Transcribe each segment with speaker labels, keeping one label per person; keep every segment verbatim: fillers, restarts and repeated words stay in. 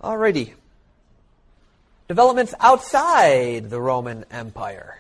Speaker 1: Alrighty. Developments outside the Roman Empire.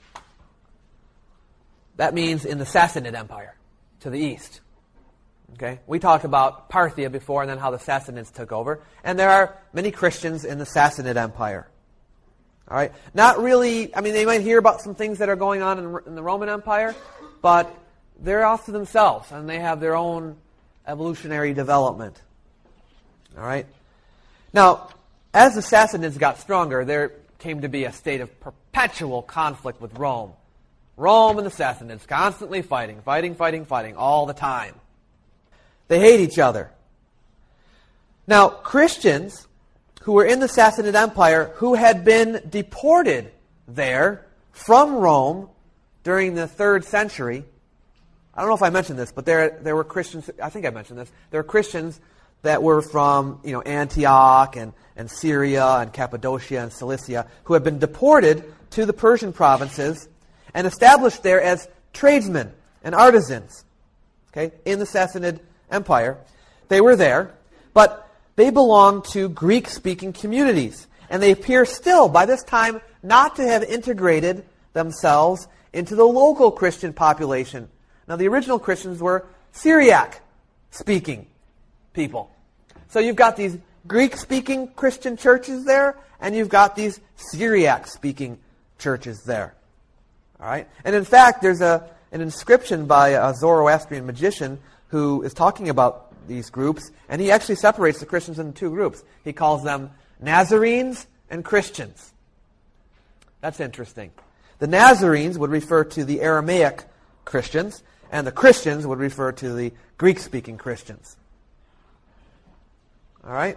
Speaker 1: That means in the Sassanid Empire, to the east. Okay? We talked about Parthia before and then how the Sassanids took over. And there are many Christians in the Sassanid Empire. All right? Not really, I mean, they might hear about some things that are going on in, in the Roman Empire, but they're off to themselves, and they have their own evolutionary development. All right? Now, as the Sassanids got stronger, there came to be a state of perpetual conflict with Rome. Rome and the Sassanids constantly fighting, fighting, fighting, fighting all the time. They hate each other. Now, Christians who were in the Sassanid Empire who had been deported there from Rome during the third century, I don't know if I mentioned this, but there there were Christians, I think I mentioned this, there were Christians that were from, you know, Antioch and, and Syria and Cappadocia and Cilicia who had been deported to the Persian provinces and established there as tradesmen and artisans, okay, in the Sassanid Empire. They were there, but they belonged to Greek-speaking communities, and they appear still, by this time, not to have integrated themselves into the local Christian population. Now, the original Christians were Syriac-speaking people. So you've got these Greek-speaking Christian churches there, and you've got these Syriac-speaking churches there. All right? And in fact, there's a, an inscription by a Zoroastrian magician who is talking about these groups, and he actually separates the Christians into two groups. He calls them Nazarenes and Christians. That's interesting. The Nazarenes would refer to the Aramaic Christians, and the Christians would refer to the Greek-speaking Christians. All right?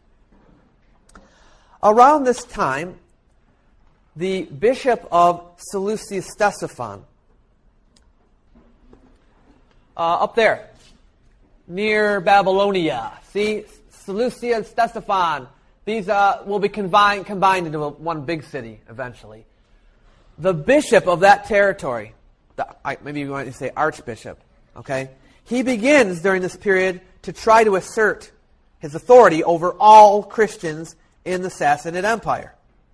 Speaker 1: Around this time, the bishop of Seleucia Ctesiphon, uh, up there, near Babylonia. See, Seleucia and Ctesiphon. These uh, will be combined, combined into a, one big city eventually. The bishop of that territory, the, maybe you want to say archbishop, okay? He begins during this period to try to assert his authority over all Christians in the Sassanid Empire.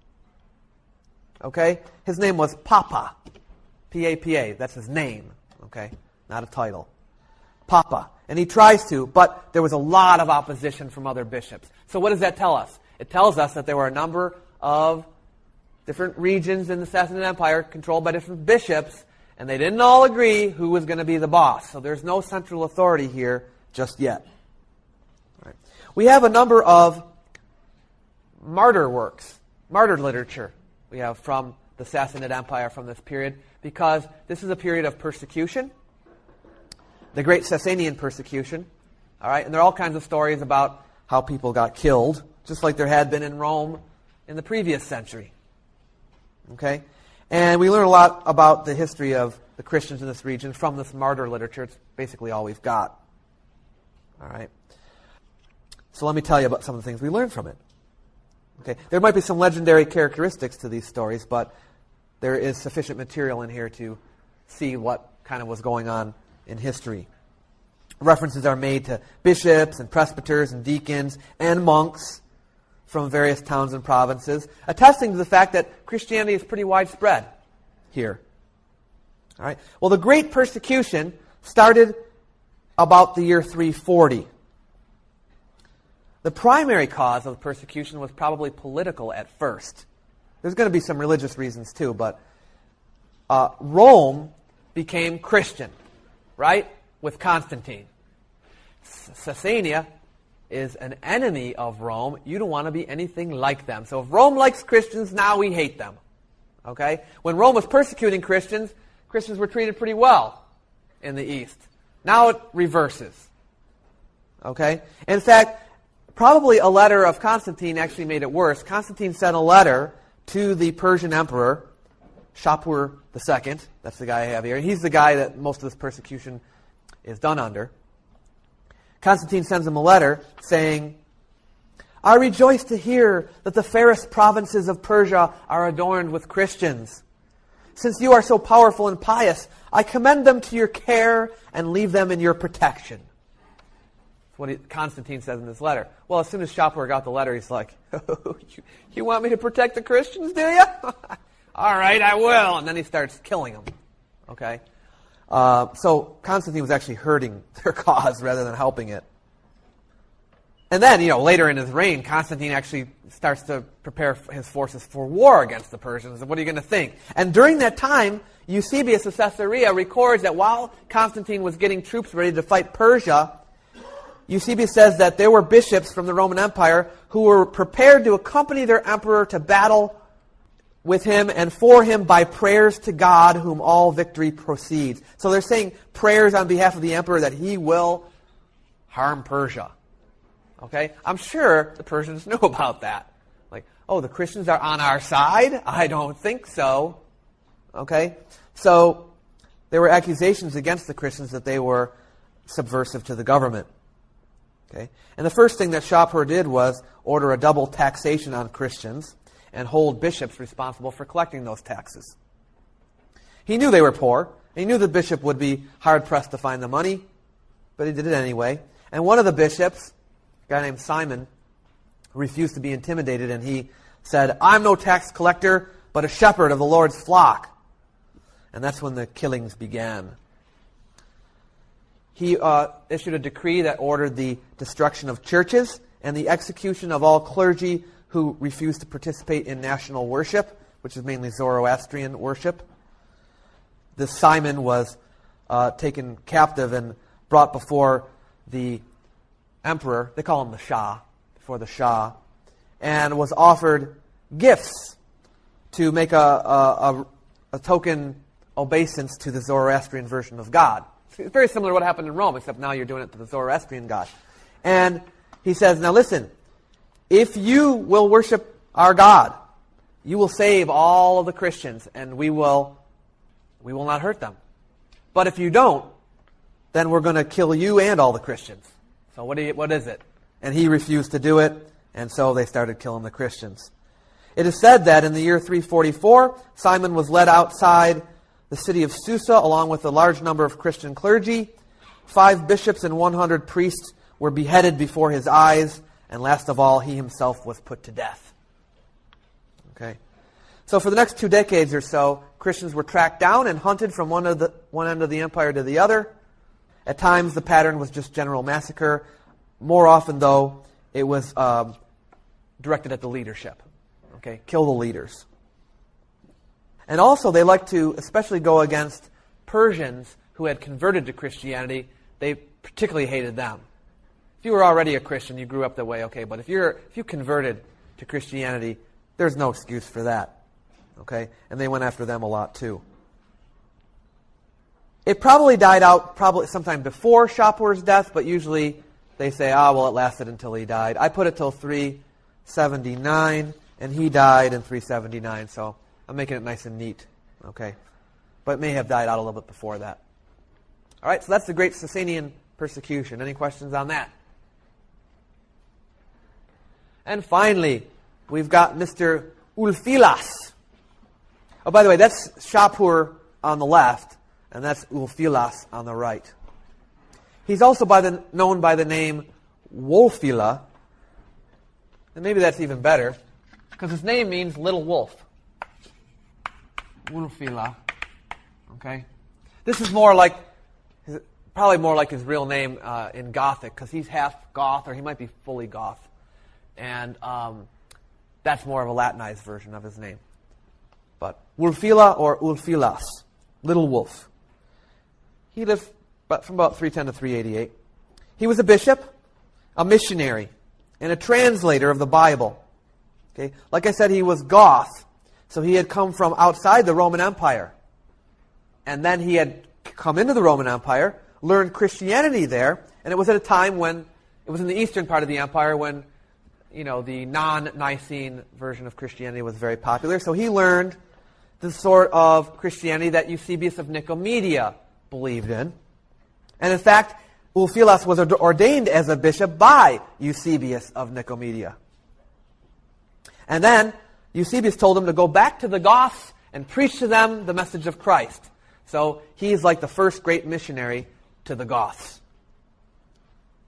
Speaker 1: Okay? His name was Papa. P A P A. That's his name. Okay? Not a title. Papa. And he tries to, but there was a lot of opposition from other bishops. So what does that tell us? It tells us that there were a number of different regions in the Sassanid Empire controlled by different bishops, and they didn't all agree who was going to be the boss. So there's no central authority here just yet. All right. We have a number of martyr works, martyr literature we have from the Sassanid Empire from this period, because this is a period of persecution. The Great Sassanian Persecution. All right, and there are all kinds of stories about how people got killed, just like there had been in Rome in the previous century. Okay? And we learn a lot about the history of the Christians in this region from this martyr literature. It's basically all we've got. All right? So let me tell you about some of the things we learned from it. Okay? There might be some legendary characteristics to these stories, but there is sufficient material in here to see what kind of was going on in history. References are made to bishops and presbyters and deacons and monks from various towns and provinces, attesting to the fact that Christianity is pretty widespread here. All right. Well, the Great Persecution started about the year three forty. The primary cause of the persecution was probably political at first. There's going to be some religious reasons too, but uh, Rome became Christian. Right? With Constantine. Sassania is an enemy of Rome. You don't want to be anything like them. So if Rome likes Christians, now we hate them. Okay? When Rome was persecuting Christians, Christians were treated pretty well in the East. Now it reverses. Okay? In fact, probably a letter of Constantine actually made it worse. Constantine sent a letter to the Persian emperor, Shapur the Second, that's the guy I have here. He's the guy that most of this persecution is done under. Constantine sends him a letter saying, I rejoice to hear that the fairest provinces of Persia are adorned with Christians. Since you are so powerful and pious, I commend them to your care and leave them in your protection. That's what he, Constantine says in this letter. Well, as soon as Shapur got the letter, he's like, oh, you, you want me to protect the Christians, do you? All right, I will. And then he starts killing them. Okay? Uh, so Constantine was actually hurting their cause rather than helping it. And then, you know, later in his reign, Constantine actually starts to prepare his forces for war against the Persians. And what are you going to think? And during that time, Eusebius of Caesarea records that while Constantine was getting troops ready to fight Persia, Eusebius says that there were bishops from the Roman Empire who were prepared to accompany their emperor to battle with him and for him by prayers to God, whom all victory proceeds. So they're saying prayers on behalf of the emperor that he will harm Persia. Okay? I'm sure the Persians knew about that. Like, oh, the Christians are on our side? I don't think so. Okay? So there were accusations against the Christians that they were subversive to the government. Okay? And the first thing that Shapur did was order a double taxation on Christians and hold bishops responsible for collecting those taxes. He knew they were poor. He knew the bishop would be hard-pressed to find the money, but he did it anyway. And one of the bishops, a guy named Simon, refused to be intimidated, and he said, I'm no tax collector, but a shepherd of the Lord's flock. And that's when the killings began. He uh, issued a decree that ordered the destruction of churches and the execution of all clergy who refused to participate in national worship, which is mainly Zoroastrian worship. This Simon was uh, taken captive and brought before the emperor. They call him the Shah, before the Shah, and was offered gifts to make a, a, a, a token obeisance to the Zoroastrian version of God. It's very similar to what happened in Rome, except now you're doing it to the Zoroastrian God. And he says, now listen, if you will worship our God, you will save all of the Christians, and we will we will not hurt them. But if you don't, then we're going to kill you and all the Christians. So what do you, what is it? And he refused to do it, and so they started killing the Christians. It is said that in the year three forty-four, Simon was led outside the city of Susa along with a large number of Christian clergy. Five bishops and one hundred priests were beheaded before his eyes, and last of all, he himself was put to death. Okay. So for the next two decades or so, Christians were tracked down and hunted from one of the one end of the empire to the other. At times, the pattern was just general massacre. More often, though, it was um, directed at the leadership. Okay, kill the leaders. And also, they liked to especially go against Persians who had converted to Christianity. They particularly hated them. If you were already a Christian, you grew up that way, okay, but if you're if you converted to Christianity, there's no excuse for that. Okay? And they went after them a lot too. It probably died out probably sometime before Shapur's death, but usually they say, ah, well, it lasted until he died. I put it till three seventy-nine, and he died in three seventy-nine, so I'm making it nice and neat. Okay? But it may have died out a little bit before that. All right, so that's the Great Sasanian persecution. Any questions on that? And finally, we've got Mister Ulfilas. Oh, by the way, that's Shapur on the left, and that's Ulfilas on the right. He's also by the, known by the name Wulfila, and maybe that's even better, because his name means little wolf. Wulfila. Okay? This is more like, his, probably more like his real name uh, in Gothic, because he's half Goth, or he might be fully Goth. And um, that's more of a Latinized version of his name. But Wulfila or Ulfilas, little wolf. He lived from about three ten to three eighty-eight. He was a bishop, a missionary, and a translator of the Bible. Okay? Like I said, he was Goth, so he had come from outside the Roman Empire. And then he had come into the Roman Empire, learned Christianity there, and it was at a time when, it was in the eastern part of the empire when, you know, the non-Nicene version of Christianity was very popular. So he learned the sort of Christianity that Eusebius of Nicomedia believed in. And in fact, Ulfilas was ordained as a bishop by Eusebius of Nicomedia. And then Eusebius told him to go back to the Goths and preach to them the message of Christ. So he's like the first great missionary to the Goths.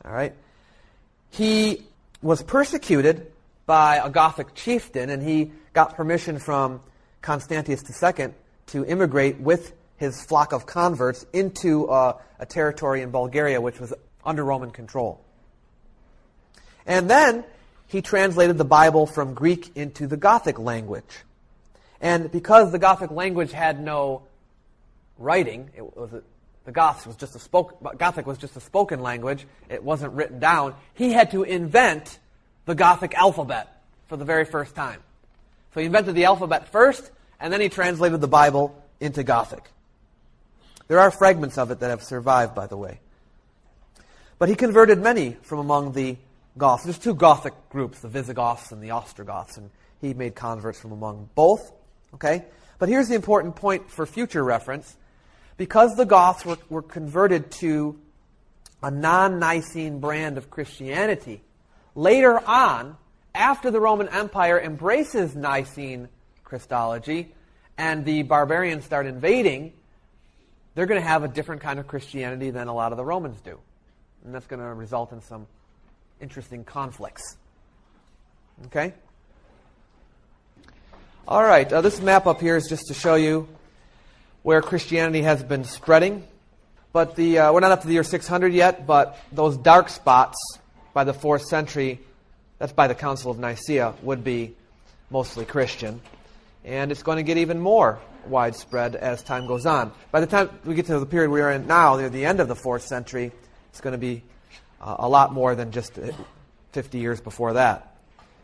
Speaker 1: All right. He was persecuted by a Gothic chieftain, and he got permission from Constantius the Second to immigrate with his flock of converts into uh, a territory in Bulgaria which was under Roman control. And then he translated the Bible from Greek into the Gothic language. And because the Gothic language had no writing, it was a, the Goths was just a spoke, Gothic was just a spoken language, it wasn't written down, he had to invent the Gothic alphabet for the very first time. So he invented the alphabet first, and then he translated the Bible into Gothic. There are fragments of it that have survived, by the way. But he converted many from among the Goths. There's two Gothic groups, the Visigoths and the Ostrogoths, and he made converts from among both. Okay? But here's the important point for future reference. Because the Goths were, were converted to a non-Nicene brand of Christianity, later on, after the Roman Empire embraces Nicene Christology and the barbarians start invading, they're going to have a different kind of Christianity than a lot of the Romans do. And that's going to result in some interesting conflicts. Okay? All right, uh, this map up here is just to show you where Christianity has been spreading. But the uh, we're not up to the year six hundred yet, but those dark spots by the fourth century, that's by the Council of Nicaea, would be mostly Christian. And it's going to get even more widespread as time goes on. By the time we get to the period we are in now, near the end of the fourth century, it's going to be uh, a lot more than just fifty years before that.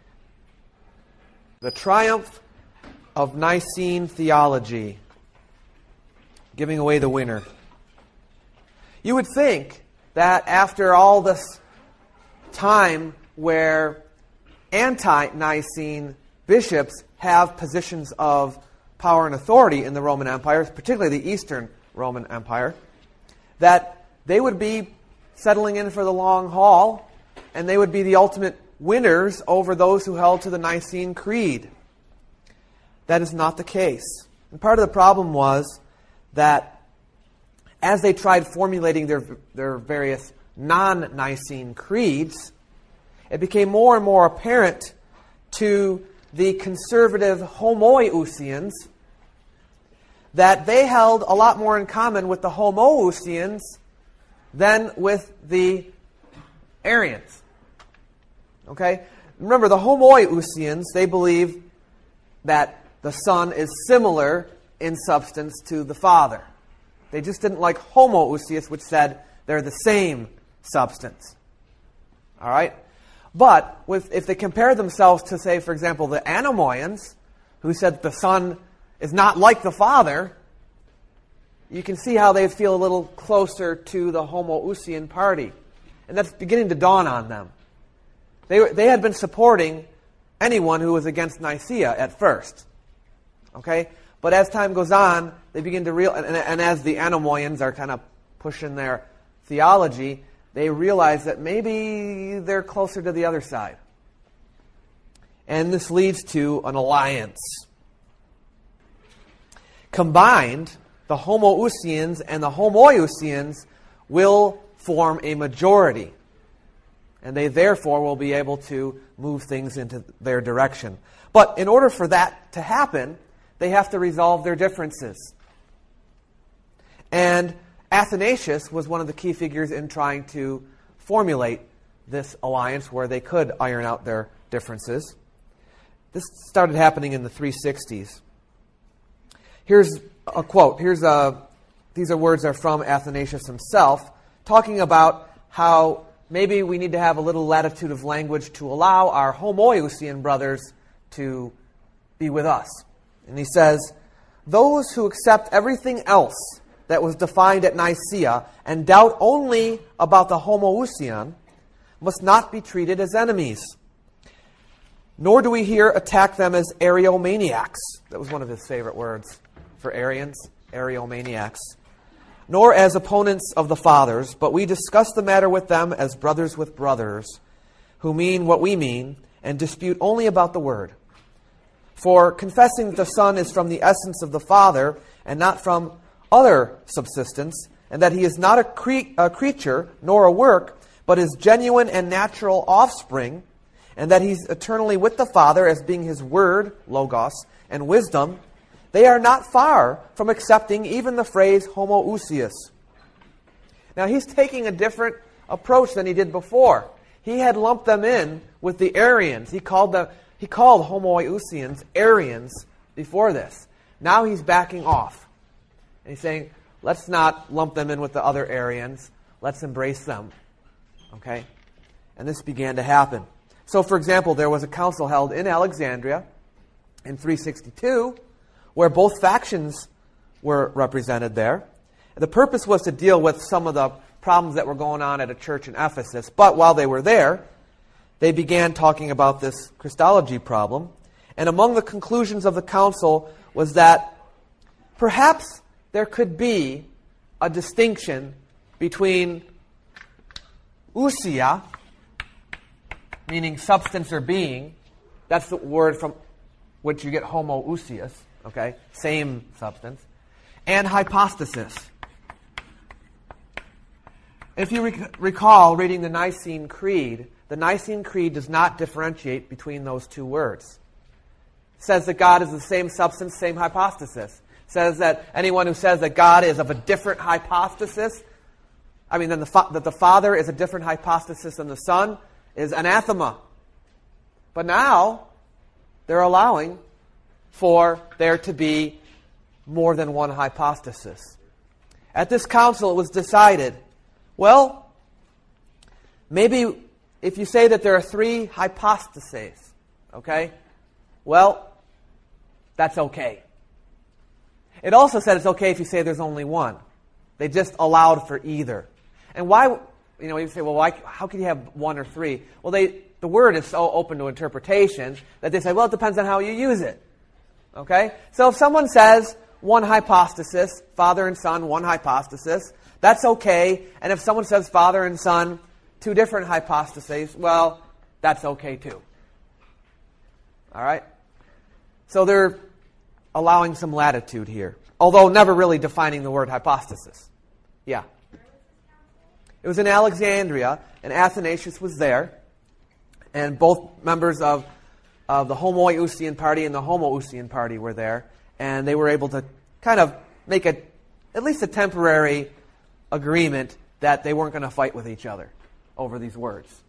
Speaker 1: The triumph of Nicene theology, giving away the winner. You would think that after all this time where anti-Nicene bishops have positions of power and authority in the Roman Empire, particularly the Eastern Roman Empire, that they would be settling in for the long haul, and they would be the ultimate winners over those who held to the Nicene Creed. That is not the case. And part of the problem was that as they tried formulating their, their various non-Nicene creeds, it became more and more apparent to the conservative Homoousians that they held a lot more in common with the Homoousians than with the Arians. Okay? Remember, the Homoousians, they believe that the Son is similar in substance to the Father. They just didn't like Homoousius, which said they're the same substance. All right? But with, if they compare themselves to, say, for example, the Anomoians, who said the Son is not like the Father, you can see how they feel a little closer to the Homoousian party. And that's beginning to dawn on them. They, they had been supporting anyone who was against Nicaea at first. Okay? But as time goes on, they begin to real, and, and as the Anomoians are kind of pushing their theology, they realize that maybe they're closer to the other side. And this leads to an alliance. Combined, the Homoousians and the Homoiousians will form a majority. And they therefore will be able to move things into their direction. But in order for that to happen, they have to resolve their differences. And Athanasius was one of the key figures in trying to formulate this alliance where they could iron out their differences. This started happening in the three sixties. Here's a quote. Here's a, these are words are from Athanasius himself, talking about how maybe we need to have a little latitude of language to allow our Homoousian brothers to be with us. And he says, those who accept everything else that was defined at Nicaea and doubt only about the Homoousian must not be treated as enemies. Nor do we here attack them as Ariomaniacs. That was one of his favorite words for Arians, Ariomaniacs. Nor as opponents of the fathers, but we discuss the matter with them as brothers with brothers, who mean what we mean and dispute only about the word. For confessing that the Son is from the essence of the Father and not from other subsistence, and that he is not a, cre- a creature nor a work, but his genuine and natural offspring, and that he's eternally with the Father as being his word, logos, and wisdom, they are not far from accepting even the phrase homoousios. Now he's taking a different approach than he did before. He had lumped them in with the Arians. He called them he called homoousians Arians before this. Now he's backing off. And he's saying, let's not lump them in with the other Arians. Let's embrace them. Okay? And this began to happen. So, for example, there was a council held in Alexandria in three sixty-two where both factions were represented there. The purpose was to deal with some of the problems that were going on at a church in Ephesus. But while they were there, they began talking about this Christology problem. And among the conclusions of the council was that perhaps there could be a distinction between ousia, meaning substance or being. That's the word from which you get homoousios, okay, same substance, and hypostasis. If you rec- recall reading the Nicene Creed, the Nicene Creed does not differentiate between those two words. It says that God is the same substance, same hypostasis. It says that anyone who says that God is of a different hypostasis, I mean, then the fa- that the Father is a different hypostasis than the Son, is anathema. But now, they're allowing for there to be more than one hypostasis. At this council, it was decided, well, maybe if you say that there are three hypostases, okay, well, that's okay. It also said it's okay if you say there's only one. They just allowed for either. And why, you know, you say, well, why, how can you have one or three? Well, they the word is so open to interpretation that they say, well, it depends on how you use it. Okay? So if someone says one hypostasis, Father and Son, one hypostasis, that's okay. And if someone says Father and Son, two different hypostases, well, that's okay too. All right? So they're allowing some latitude here, although never really defining the word hypostasis. Yeah. It was in Alexandria, and Athanasius was there, and both members of, of the Homoousian party and the Homoousian party were there, and they were able to kind of make a at least a temporary agreement that they weren't going to fight with each other over these words.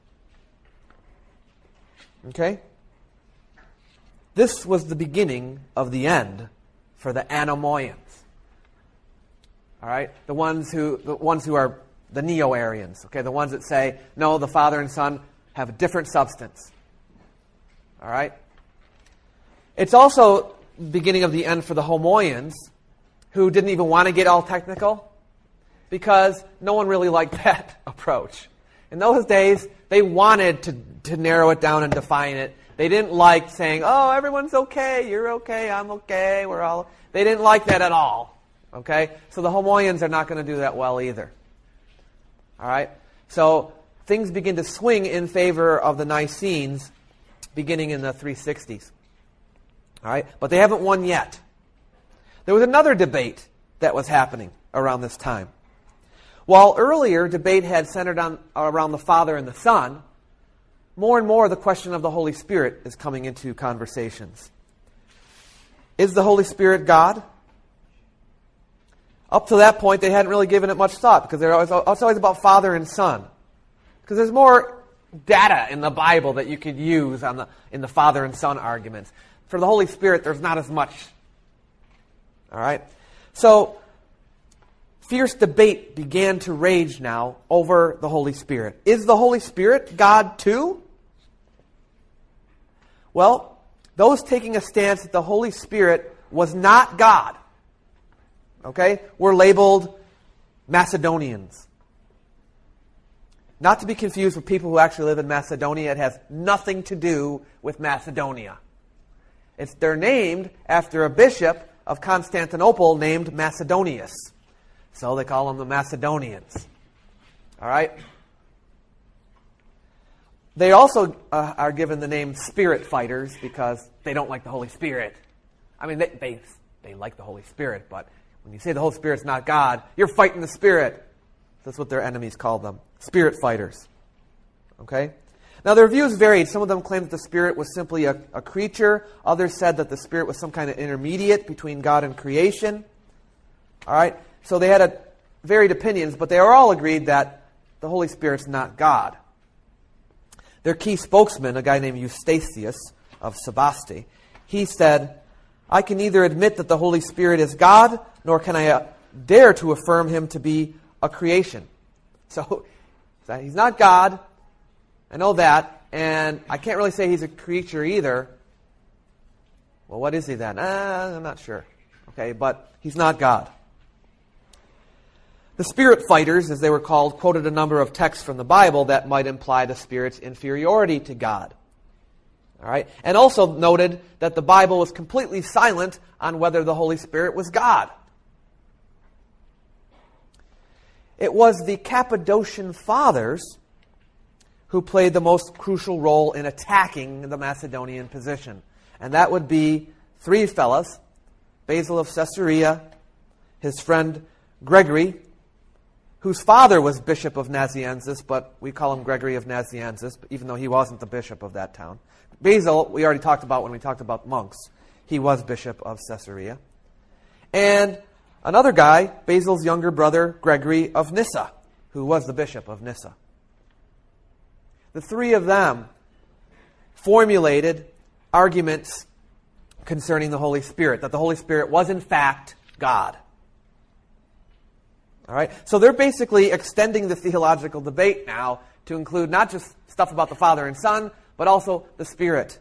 Speaker 1: Okay? This was the beginning of the end for the Anomoians. All right? The ones who the ones who are the Neo-Arians, okay, the ones that say, no, the Father and Son have a different substance. All right? It's also the beginning of the end for the Homoians, who didn't even want to get all technical, because no one really liked that approach. In those days, they wanted to, to narrow it down and define it. They didn't like saying, oh, everyone's okay, you're okay, I'm okay, we're all... They didn't like that at all. Okay? So the Homoians are not going to do that well either. All right? So things begin to swing in favor of the Nicenes beginning in the three sixties. All right? But they haven't won yet. There was another debate that was happening around this time. While earlier debate had centered on around the Father and the Son, more and more the question of the Holy Spirit is coming into conversations. Is the Holy Spirit God? Up to that point, they hadn't really given it much thought, because they're always, it's always about Father and Son. Because there's more data in the Bible that you could use on the in the Father and Son arguments. For the Holy Spirit, there's not as much. All right? So, fierce debate began to rage now over the Holy Spirit. Is the Holy Spirit God too? Well, those taking a stance that the Holy Spirit was not God, okay, were labeled Macedonians. Not to be confused with people who actually live in Macedonia. It has nothing to do with Macedonia. It's they're named after a bishop of Constantinople named Macedonius. So they call them the Macedonians. All right? They also uh, are given the name Spirit Fighters because they don't like the Holy Spirit. I mean, they, they they like the Holy Spirit, but when you say the Holy Spirit's not God, you're fighting the Spirit. That's what their enemies call them. spirit fighters. Okay? Now their views varied. Some of them claimed that the Spirit was simply a, a creature. Others said that the Spirit was some kind of intermediate between God and creation. All right? So they had a, varied opinions, but they were all agreed that the Holy Spirit's not God. Their key spokesman, a guy named Eustathius of Sebaste, he said, I can neither admit that the Holy Spirit is God, nor can I uh, dare to affirm him to be a creation. So he's not God. I know that, and I can't really say he's a creature either. Well, what is he then? Uh, I'm not sure. Okay, but he's not God. The Spirit fighters, as they were called, quoted a number of texts from the Bible that might imply the Spirit's inferiority to God. All right, and also noted that the Bible was completely silent on whether the Holy Spirit was God. It was the Cappadocian Fathers who played the most crucial role in attacking the Macedonian position. And that would be three fellas, Basil of Caesarea, his friend Gregory, whose father was Bishop of Nazianzus, but we call him Gregory of Nazianzus, even though he wasn't the bishop of that town. Basil, we already talked about when we talked about monks. He was Bishop of Caesarea. And another guy, Basil's younger brother, Gregory of Nyssa, who was the Bishop of Nyssa. The three of them formulated arguments concerning the Holy Spirit, that the Holy Spirit was in fact God. All right? So they're basically extending the theological debate now to include not just stuff about the Father and Son, but also the Spirit.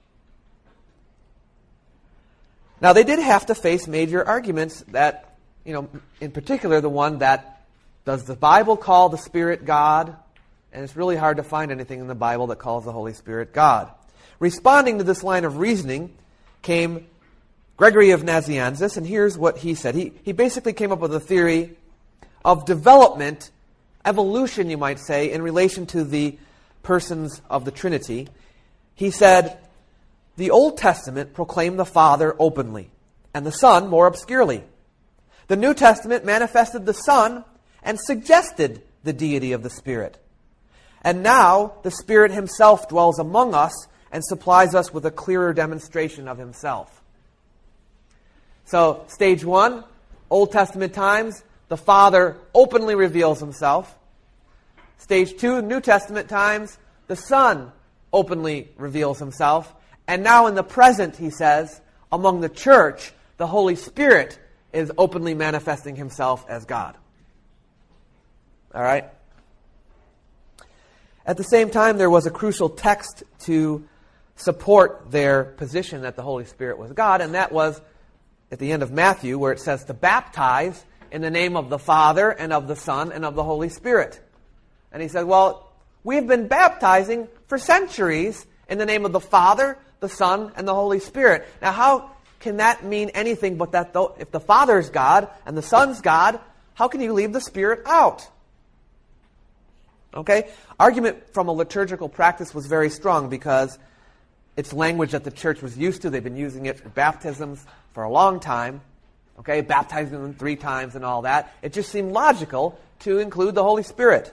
Speaker 1: Now, they did have to face major arguments that, you know, in particular the one that, does the Bible call the Spirit God? And it's really hard to find anything in the Bible that calls the Holy Spirit God. Responding to this line of reasoning came Gregory of Nazianzus, and here's what he said. He, he basically came up with a theory of development, evolution, you might say, in relation to the persons of the Trinity. He said, the Old Testament proclaimed the Father openly, and the Son more obscurely. The New Testament manifested the Son and suggested the deity of the Spirit. And now the Spirit himself dwells among us and supplies us with a clearer demonstration of himself. So, stage one, Old Testament times, the Father openly reveals himself. Stage two, New Testament times, the Son openly reveals himself. And now in the present, he says, among the church, the Holy Spirit is openly manifesting himself as God. All right? At the same time, there was a crucial text to support their position that the Holy Spirit was God, and that was at the end of Matthew, where it says to baptize in the name of the Father and of the Son and of the Holy Spirit. And he said, well, we've been baptizing for centuries in the name of the Father, the Son, and the Holy Spirit. Now, how can that mean anything but that though, if the Father's God and the Son's God, how can you leave the Spirit out? Okay? Argument from a liturgical practice was very strong because it's language that the church was used to. They've been using it for baptisms for a long time. Okay? Baptizing them three times and all that. It just seemed logical to include the Holy Spirit.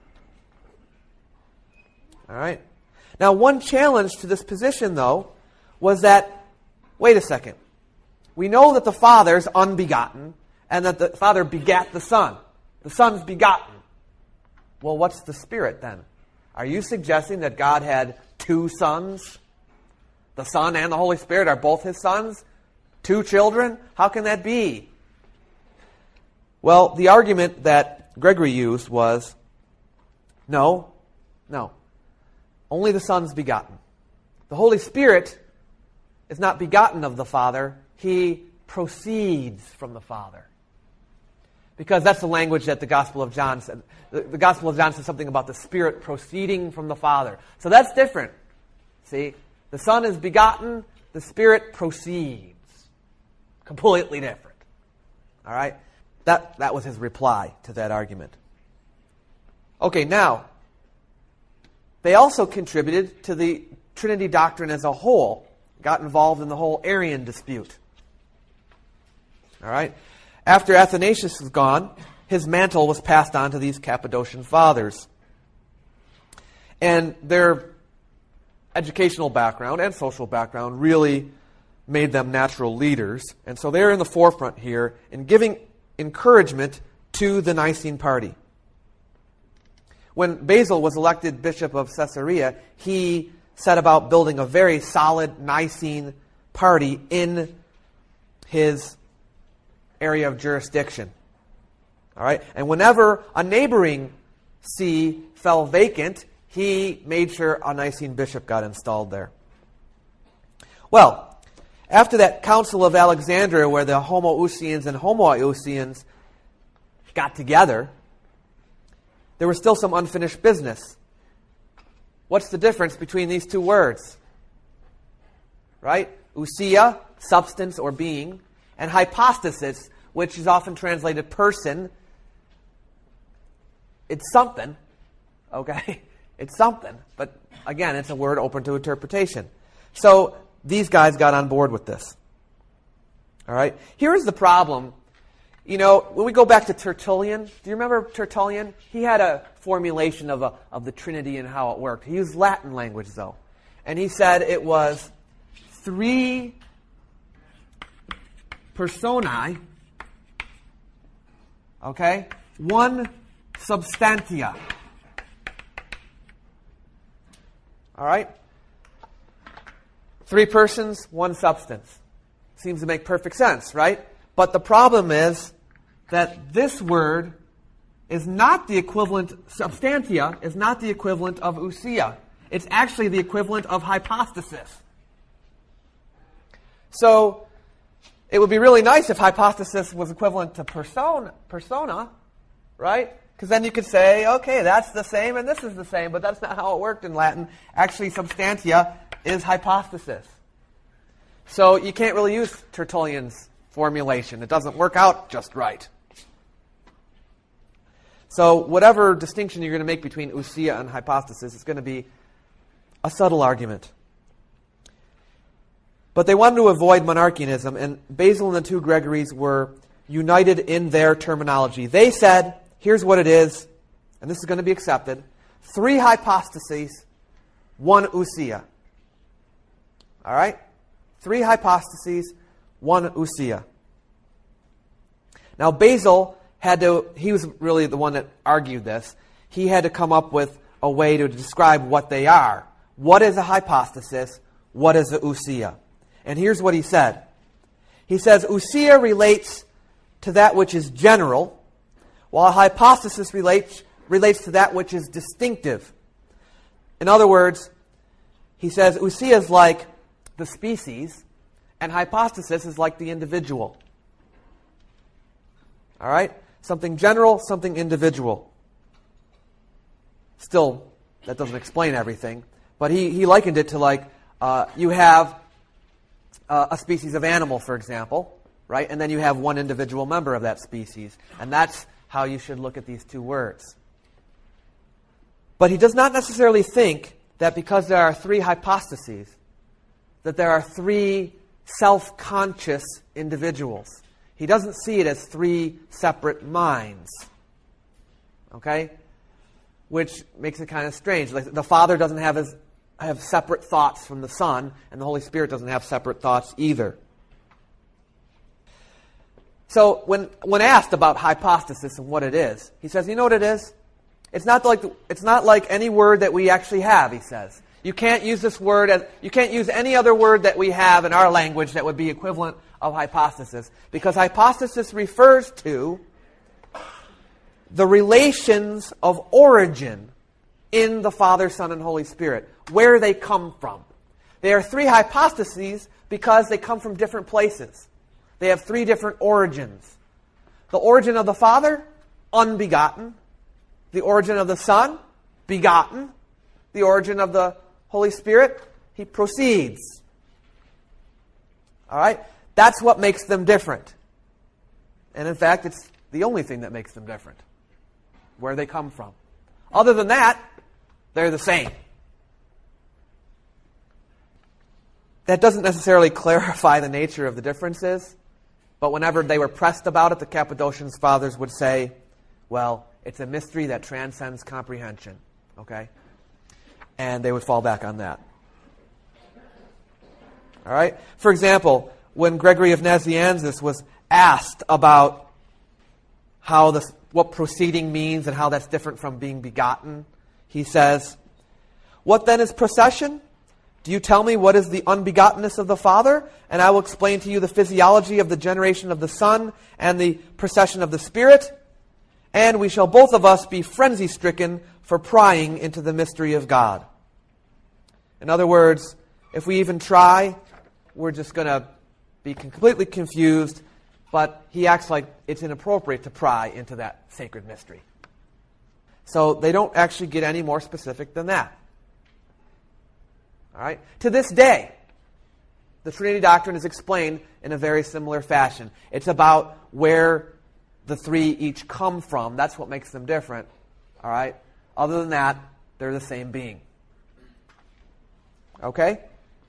Speaker 1: All right? Now, one challenge to this position, though, was that, wait a second. We know that the Father's unbegotten and that the Father begat the Son. The Son's begotten. Well, what's the Spirit then? Are you suggesting that God had two sons? The Son and the Holy Spirit are both his sons? Two children? How can that be? Well, the argument that Gregory used was, no, no. Only the Son's begotten. The Holy Spirit is not begotten of the Father. He proceeds from the Father. Because that's the language that the Gospel of John said. The, the Gospel of John says something about the Spirit proceeding from the Father. So that's different. See? The Son is begotten. The Spirit proceeds. Completely different. All right? That, that was his reply to that argument. Okay, now, they also contributed to the Trinity doctrine as a whole. Got involved in the whole Arian dispute. All right? After Athanasius was gone, his mantle was passed on to these Cappadocian fathers. And their educational background and social background really made them natural leaders. And so they're in the forefront here in giving encouragement to the Nicene party. When Basil was elected bishop of Caesarea, he set about building a very solid Nicene party in his area of jurisdiction. All right? And whenever a neighboring see fell vacant, he made sure a Nicene bishop got installed there. Well, after that Council of Alexandria, where the Homoousians and Homoiousians got together, there was still some unfinished business. What's the difference between these two words? Right? Ousia, substance or being, and hypostasis, which is often translated person. It's something, okay? It's something, but again, it's a word open to interpretation. So these guys got on board with this. All right? Here's the problem. You know, when we go back to Tertullian, do you remember Tertullian? He had a formulation of, a, of the Trinity and how it worked. He used Latin language, though. And he said it was three personae, okay, one substantia. All right? Three persons, one substance. Seems to make perfect sense, right? But the problem is that this word is not the equivalent, substantia is not the equivalent of ousia. It's actually the equivalent of hypostasis. So it would be really nice if hypostasis was equivalent to persona, persona, right? Because then you could say, okay, that's the same and this is the same, but that's not how it worked in Latin. Actually, substantia is hypostasis. So you can't really use Tertullian's formulation. It doesn't work out just right. So whatever distinction you're going to make between ousia and hypostasis is going to be a subtle argument. But they wanted to avoid monarchianism, and Basil and the two Gregories were united in their terminology. They said, here's what it is, and this is going to be accepted. Three hypostases, one ousia. All right? Three hypostases, one ousia. Now, Basil had to, he was really the one that argued this. He had to come up with a way to describe what they are. What is a hypostasis? What is a ousia? And here's what he said. He says, ousia relates to that which is general, while hypostasis relates, relates to that which is distinctive. In other words, he says, ousia is like the species, and hypostasis is like the individual. All right? Something general, something individual. Still, that doesn't explain everything. But he, he likened it to like, uh, you have uh, a species of animal, for example, right? And then you have one individual member of that species. And that's how you should look at these two words. But he does not necessarily think that because there are three hypostases, that there are three self-conscious individuals. He doesn't see it as three separate minds. Okay? Which makes it kind of strange. Like the Father doesn't have his, have separate thoughts from the Son, and the Holy Spirit doesn't have separate thoughts either. So when when asked about hypostasis and what it is, he says, you know what it is? It's not like it's not like any word that we actually have, he says. You can't use this word as you can't use any other word that we have in our language that would be equivalent of hypostasis, because hypostasis refers to the relations of origin in the Father, Son, and Holy Spirit, where they come from. They are three hypostases because they come from different places. They have three different origins. The origin of the Father, unbegotten. The origin of the Son, begotten. The origin of the Holy Spirit, he proceeds. All right? That's what makes them different. And in fact, it's the only thing that makes them different. Where they come from. Other than that, they're the same. That doesn't necessarily clarify the nature of the differences, but whenever they were pressed about it, the Cappadocian fathers would say, Well, it's a mystery that transcends comprehension. Okay? And they would fall back on that. All right? For example, when Gregory of Nazianzus was asked about how this, what proceeding means and how that's different from being begotten, he says, "What then is procession? Do you tell me what is the unbegottenness of the Father? And I will explain to you the physiology of the generation of the Son and the procession of the Spirit. And we shall both of us be frenzy-stricken for prying into the mystery of God." In other words, if we even try, we're just going to be completely confused, but he acts like it's inappropriate to pry into that sacred mystery. So they don't actually get any more specific than that. All right? To this day, the Trinity doctrine is explained in a very similar fashion. It's about where the three each come from. That's what makes them different. All right? Other than that, they're the same being. Okay?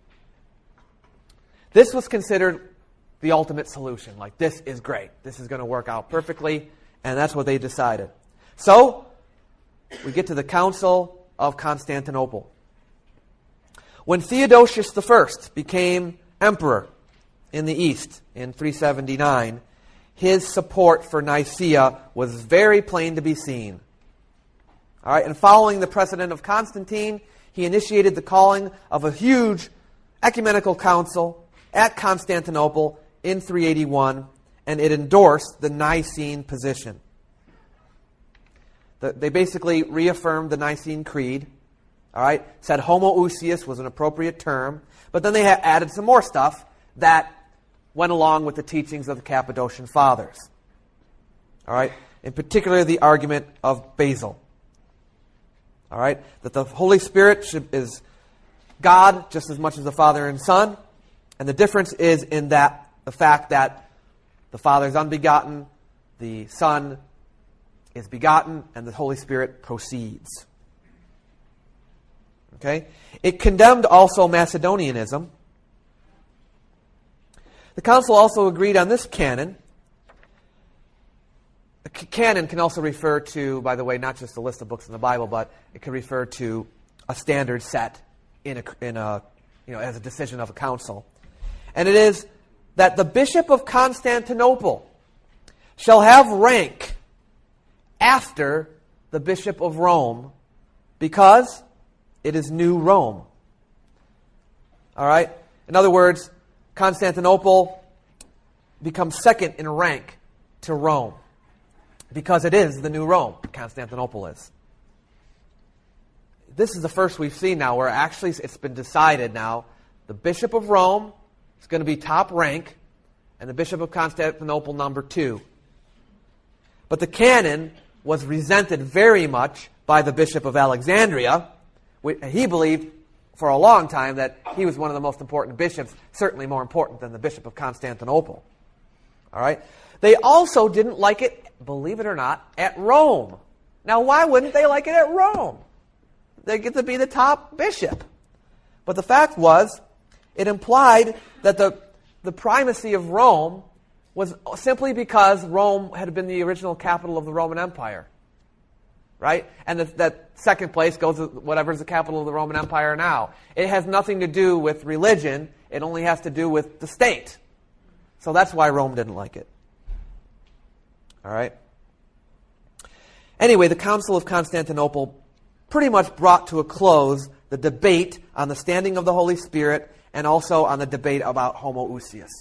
Speaker 1: This was considered the ultimate solution. Like, this is great. This is going to work out perfectly. And that's what they decided. So, we get to the Council of Constantinople. When Theodosius the First became emperor in the East in three seventy-nine, his support for Nicaea was very plain to be seen. All right, and following the precedent of Constantine, he initiated the calling of a huge ecumenical council at Constantinople in three eighty-one, and it endorsed the Nicene position. The, they basically reaffirmed the Nicene Creed. All right, said homoousios was an appropriate term, but then they had added some more stuff that went along with the teachings of the Cappadocian Fathers. All right, in particular the argument of Basil. All right, that the Holy Spirit should, is God just as much as the Father and Son, and the difference is in that the fact that the Father is unbegotten, the Son is begotten, and the Holy Spirit proceeds. Okay? It condemned also Macedonianism. The council also agreed on this canon. A canon can also refer to, by the way, not just a list of books in the Bible, but it can refer to a standard set in a, in a, you know, as a decision of a council. And it is that the Bishop of Constantinople shall have rank after the Bishop of Rome, because it is New Rome. All right? In other words, Constantinople becomes second in rank to Rome, because it is the New Rome. Constantinople is. This is the first we've seen now where actually it's been decided now. The Bishop of Rome is going to be top rank, and the Bishop of Constantinople number two. But the canon was resented very much by the Bishop of Alexandria. He believed for a long time that he was one of the most important bishops, certainly more important than the Bishop of Constantinople. All right? They also didn't like it, believe it or not, at Rome. Now, why wouldn't they like it at Rome? They get to be the top bishop. But the fact was, it implied that the, the primacy of Rome was simply because Rome had been the original capital of the Roman Empire. Right? And the, that second place goes to whatever is the capital of the Roman Empire now. It has nothing to do with religion. It only has to do with the state. So that's why Rome didn't like it. All right? Anyway, the Council of Constantinople pretty much brought to a close the debate on the standing of the Holy Spirit and also on the debate about homoousios.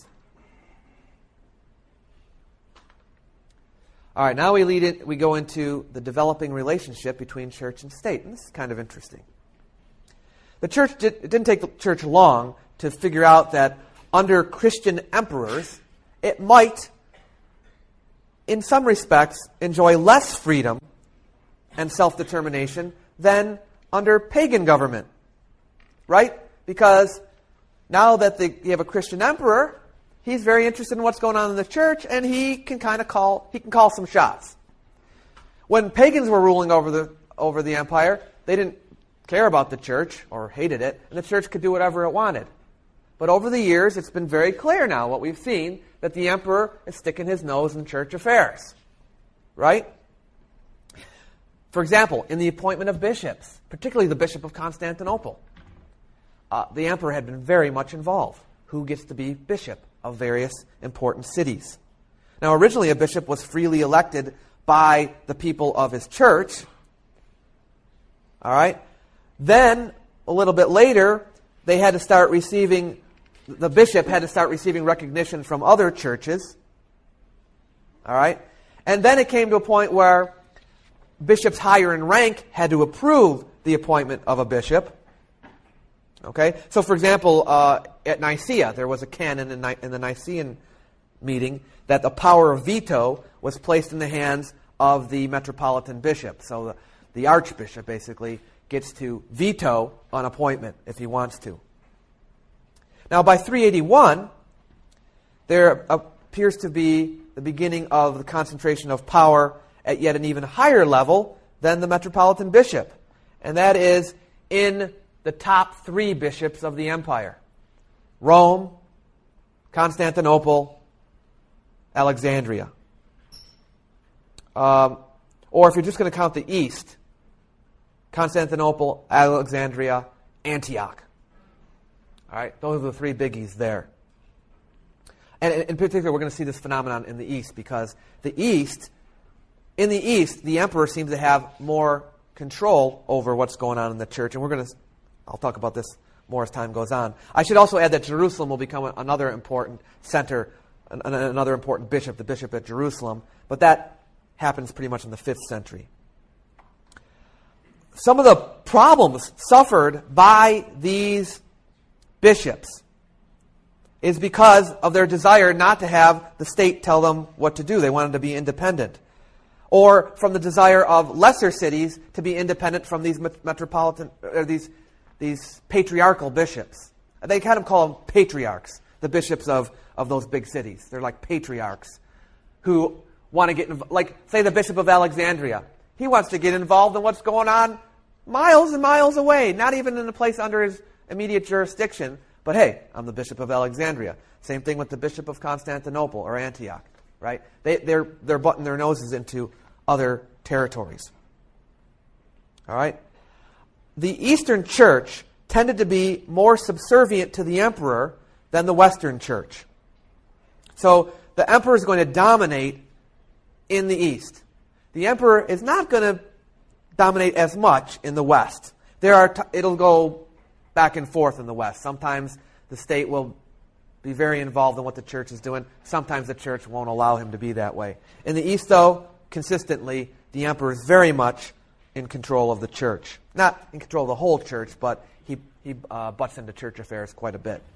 Speaker 1: All right, now we lead it, we go into the developing relationship between church and state. And this is kind of interesting. The church did, it didn't take the church long to figure out that under Christian emperors, it might, in some respects, enjoy less freedom and self-determination than under pagan government. Right? Because now that the, you have a Christian emperor, he's very interested in what's going on in the church, and he can kind of call he can call some shots. When pagans were ruling over the over the empire, they didn't care about the church or hated it, and the church could do whatever it wanted. But over the years, it's been very clear now, what we've seen, that the emperor is sticking his nose in church affairs. Right? For example, in the appointment of bishops, particularly the Bishop of Constantinople, uh, the emperor had been very much involved. Who gets to be bishop of various important cities? Now, originally, a bishop was freely elected by the people of his church. All right? Then, a little bit later, they had to start receiving, the bishop had to start receiving recognition from other churches. All right? And then it came to a point where bishops higher in rank had to approve the appointment of a bishop. Okay? So, for example, uh, at Nicaea, there was a canon in, Ni- in the Nicene meeting that the power of veto was placed in the hands of the metropolitan bishop. So the, the archbishop basically gets to veto an appointment if he wants to. Now, by three eighty-one, there appears to be the beginning of the concentration of power at yet an even higher level than the metropolitan bishop. And that is in the top three bishops of the empire: Rome, Constantinople, Alexandria. Um, or if you're just going to count the East, Constantinople, Alexandria, Antioch. All right, those are the three biggies there. And in particular, we're going to see this phenomenon in the East because the East, in the East, the emperor seems to have more control over what's going on in the church. And we're going to, I'll talk about this more as time goes on. I should also add that Jerusalem will become another important center, another important bishop, the bishop at Jerusalem. But that happens pretty much in the fifth century. Some of the problems suffered by these bishops is because of their desire not to have the state tell them what to do. They wanted to be independent. Or from the desire of lesser cities to be independent from these metropolitan, or these, these patriarchal bishops. They kind of call them patriarchs, the bishops of, of those big cities. They're like patriarchs who want to get involved. Like, say, the Bishop of Alexandria. He wants to get involved in what's going on miles and miles away, not even in a place under his immediate jurisdiction. But hey, I'm the Bishop of Alexandria. Same thing with the Bishop of Constantinople or Antioch, right? They, they're, they're butting their noses into other territories. All right? The Eastern Church tended to be more subservient to the emperor than the Western Church. So the emperor is going to dominate in the East. The emperor is not going to dominate as much in the West. There are t- it'll go back and forth in the West. Sometimes the state will be very involved in what the church is doing. Sometimes the church won't allow him to be that way. In the East, though, consistently, the emperor is very much in control of the church. Not in control of the whole church, but he, he uh, butts into church affairs quite a bit.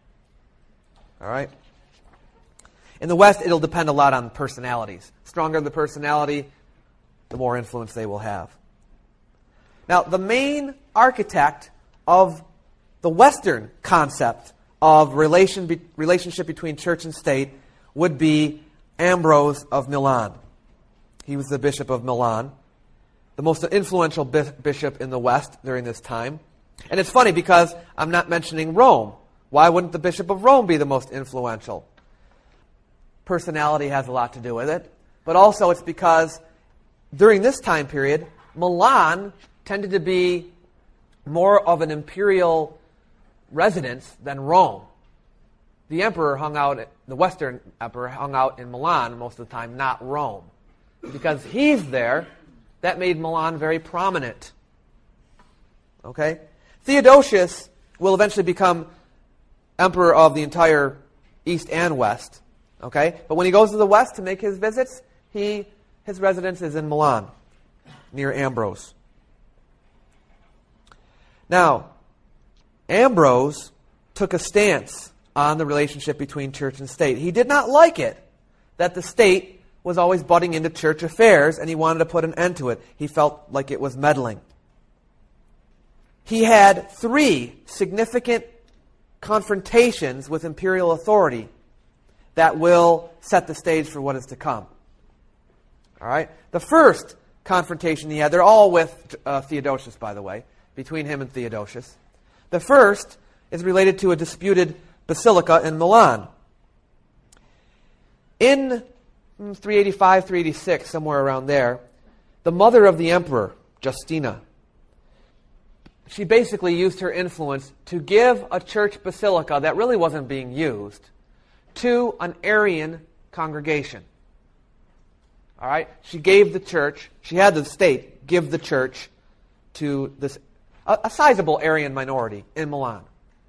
Speaker 1: All right? In the West, it'll depend a lot on personalities. Stronger the personality, the more influence they will have. Now, the main architect of the Western concept of relation be, relationship between church and state would be Ambrose of Milan. He was the Bishop of Milan, the most influential bi- bishop in the West during this time. And it's funny because I'm not mentioning Rome. Why wouldn't the Bishop of Rome be the most influential? Personality has a lot to do with it. But also it's because during this time period, Milan tended to be more of an imperial residence than Rome. The emperor hung out, the Western emperor hung out in Milan most of the time, not Rome. Because he's there, that made Milan very prominent. Okay? Theodosius will eventually become emperor of the entire East and West. Okay? But when he goes to the West to make his visits, he his residence is in Milan, near Ambrose. Now, Ambrose took a stance on the relationship between church and state. He did not like it that the state was always butting into church affairs, and he wanted to put an end to it. He felt like it was meddling. He had three significant confrontations with imperial authority that will set the stage for what is to come. All right? The first confrontation he had, they're all with uh, Theodosius, by the way, between him and Theodosius. The first is related to a disputed basilica in Milan. In three eighty-five, three eighty-six, somewhere around there, the mother of the emperor, Justina, she basically used her influence to give a church basilica that really wasn't being used to an Arian congregation. All right? She gave the church, she had the state give the church to this a, a sizable Arian minority in Milan.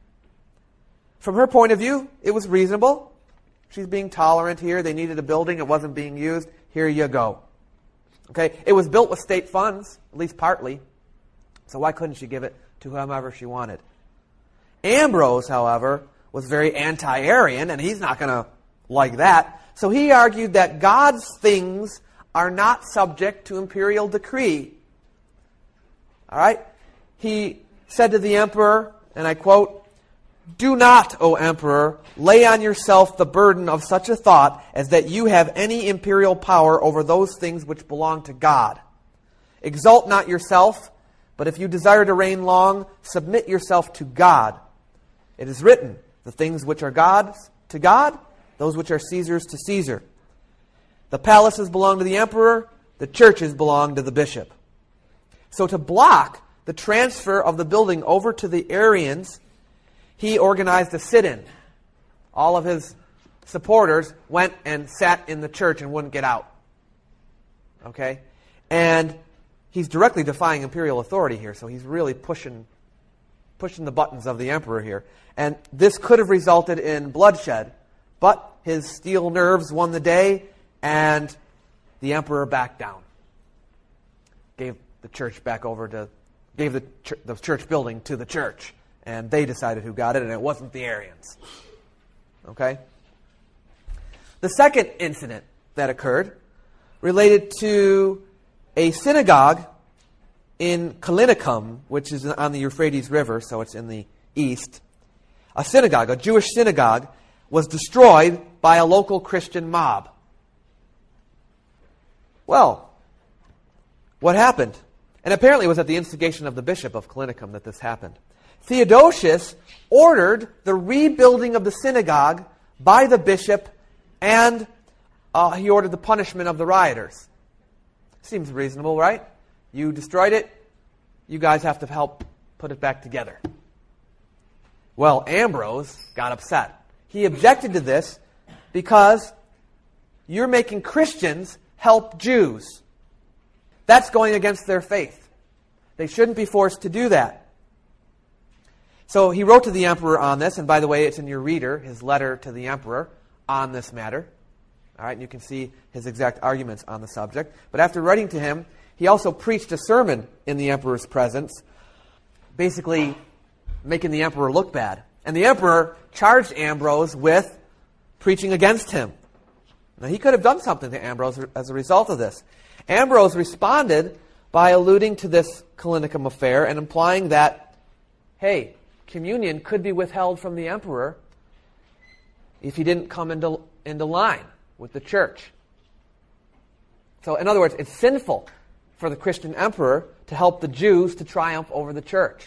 Speaker 1: From her point of view, it was reasonable. She's being tolerant here. They needed a building. It wasn't being used. Here you go. Okay? It was built with state funds, at least partly. So why couldn't she give it to whomever she wanted? Ambrose, however, was very anti-Arian, and he's not going to like that. So he argued that God's things are not subject to imperial decree. All right? He said to the emperor, and I quote, "Do not, O emperor, lay on yourself the burden of such a thought as that you have any imperial power over those things which belong to God. Exalt not yourself, but if you desire to reign long, submit yourself to God. It is written, the things which are God's to God, those which are Caesar's to Caesar. The palaces belong to the emperor, the churches belong to the bishop." So to block the transfer of the building over to the Arians, he organized a sit-in. All of his supporters went and sat in the church and wouldn't get out. Okay? And he's directly defying imperial authority here, so he's really pushing, pushing the buttons of the emperor here. And this could have resulted in bloodshed, but his steel nerves won the day, and the emperor backed down. Gave the church back over to, gave the, ch- the church building to the church. And they decided who got it, and it wasn't the Arians. Okay? The second incident that occurred related to a synagogue in Callinicum, which is on the Euphrates River, so it's in the east. A synagogue, a Jewish synagogue, was destroyed by a local Christian mob. Well, what happened? And apparently it was at the instigation of the bishop of Callinicum that this happened. Theodosius ordered the rebuilding of the synagogue by the bishop, and uh, he ordered the punishment of the rioters. Seems reasonable, right? You destroyed it, you guys have to help put it back together. Well, Ambrose got upset. He objected to this because you're making Christians help Jews. That's going against their faith. They shouldn't be forced to do that. So he wrote to the emperor on this, and by the way, it's in your reader, his letter to the emperor on this matter. All right, and you can see his exact arguments on the subject. But after writing to him, he also preached a sermon in the emperor's presence, basically making the emperor look bad. And the emperor charged Ambrose with preaching against him. Now, he could have done something to Ambrose as a result of this. Ambrose responded by alluding to this Callinicum affair and implying that, hey, communion could be withheld from the emperor if he didn't come into, into line with the church. So, in other words, it's sinful for the Christian emperor to help the Jews to triumph over the church.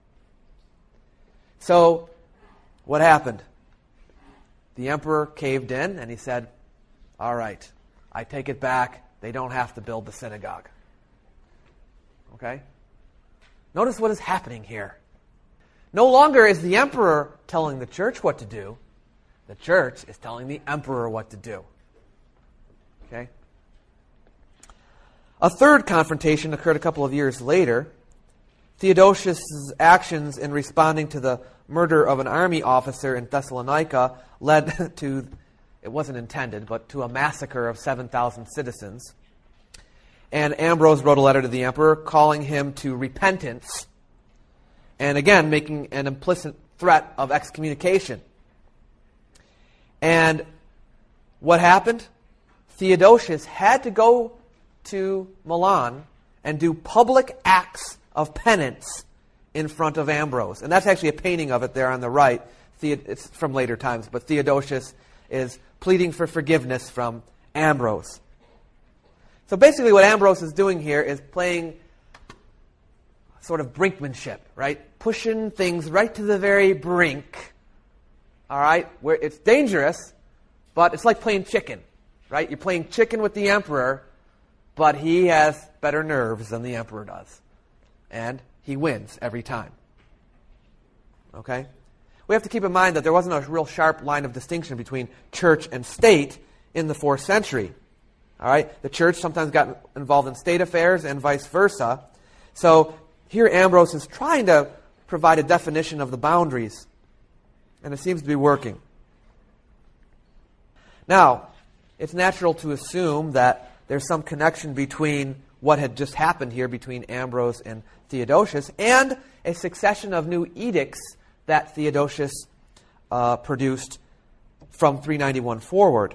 Speaker 1: So, what happened? The emperor caved in and he said, all right, I take it back. They don't have to build the synagogue. Okay? Notice what is happening here. No longer is the emperor telling the church what to do. The church is telling the emperor what to do. Okay? A third confrontation occurred a couple of years later. Theodosius' actions in responding to the murder of an army officer in Thessalonica led to, it wasn't intended, but to a massacre of seven thousand citizens. And Ambrose wrote a letter to the emperor calling him to repentance, and again making an implicit threat of excommunication. And what happened? Theodosius had to go to Milan and do public acts of penance in front of Ambrose. And that's actually a painting of it there on the right. It's from later times, but Theodosius is pleading for forgiveness from Ambrose. So basically what Ambrose is doing here is playing sort of brinkmanship, right? Pushing things right to the very brink, all right? Where it's dangerous, but it's like playing chicken, right? You're playing chicken with the emperor, but he has better nerves than the emperor does. And he wins every time. Okay? We have to keep in mind that there wasn't a real sharp line of distinction between church and state in the fourth century. All right? The church sometimes got involved in state affairs and vice versa. So here Ambrose is trying to provide a definition of the boundaries. And it seems to be working. Now, it's natural to assume that there's some connection between what had just happened here between Ambrose and Theodosius and a succession of new edicts that Theodosius uh, produced from three ninety-one forward.